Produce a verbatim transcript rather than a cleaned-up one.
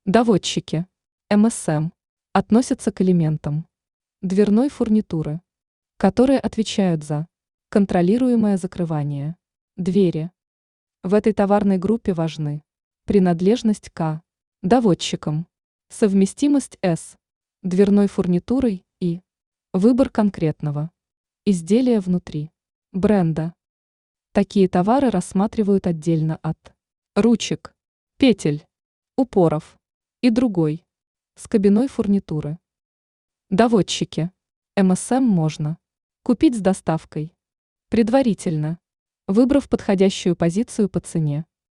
Доводчики. эм эс эм относятся к элементам дверной фурнитуры, которые отвечают за контролируемое закрывание двери. В этой товарной группе важны принадлежность к доводчикам, совместимость с дверной фурнитурой и выбор конкретного изделия внутри бренда. Такие товары рассматривают отдельно от ручек, петель, упоров и другой скобяной фурнитуры. Доводчики. эм эс эм можно купить с доставкой, предварительно выбрав подходящую позицию по цене.